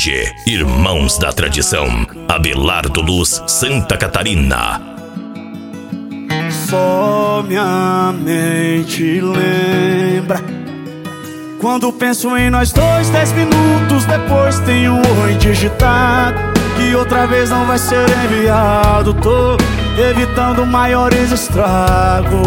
CTG, Irmãos da Tradição, Abelardo Luz, Santa Catarina. Só minha mente lembra quando penso em nós dois, 10 minutos depois tem um oi digitado, que outra vez não vai ser enviado. Tô evitando maiores estragos.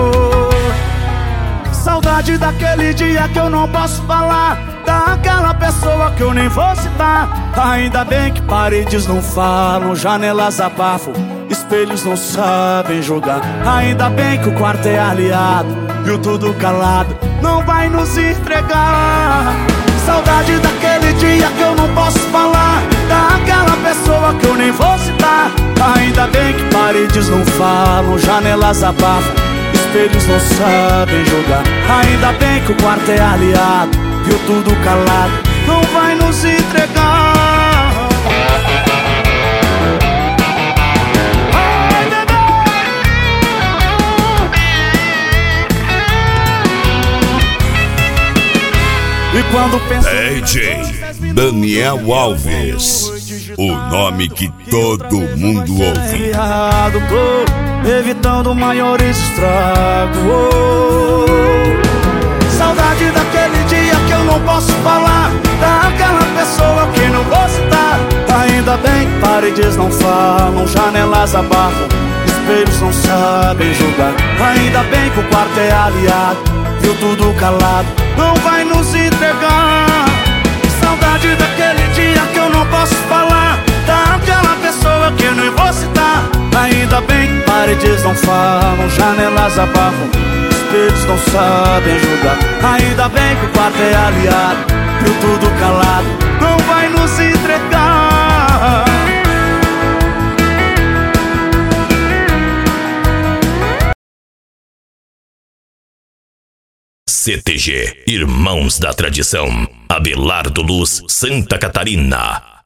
Saudade daquele dia que eu não posso falar, daquela pessoa que eu nem vou citar. Ainda bem que paredes não falam, janelas abafam, espelhos não sabem julgar. Ainda bem que o quarto é aliado, viu tudo calado, não vai nos entregar. Saudade daquele dia que eu não posso falar, daquela pessoa que eu nem vou citar. Ainda bem que paredes não falam, janelas abafam, espelhos não sabem julgar. Ainda bem que o quarto é aliado, viu tudo calado, não vai nos entregar. Ai, bebê! E quando penso DJ Daniel Alves, o nome que todo mundo ouve. Tô evitando maiores estragos. Saudade daquele dia que eu não posso falar, daquela pessoa que não vou citar. Ainda bem que paredes não falam, janelas abafam, espelhos não sabem julgar. Ainda bem que o quarto é aliado, viu tudo calado, não vai nos entregar. Saudade daquele dia que eu não posso falar, daquela pessoa que eu nem vou citar. Ainda bem que paredes não falam, janelas abafam, espelhos não sabem julgar. Ainda bem que o quarto é aliado, viu tudo calado, não vai nos entregar. CTG, Irmãos da Tradição, Abelardo Luz, Santa Catarina.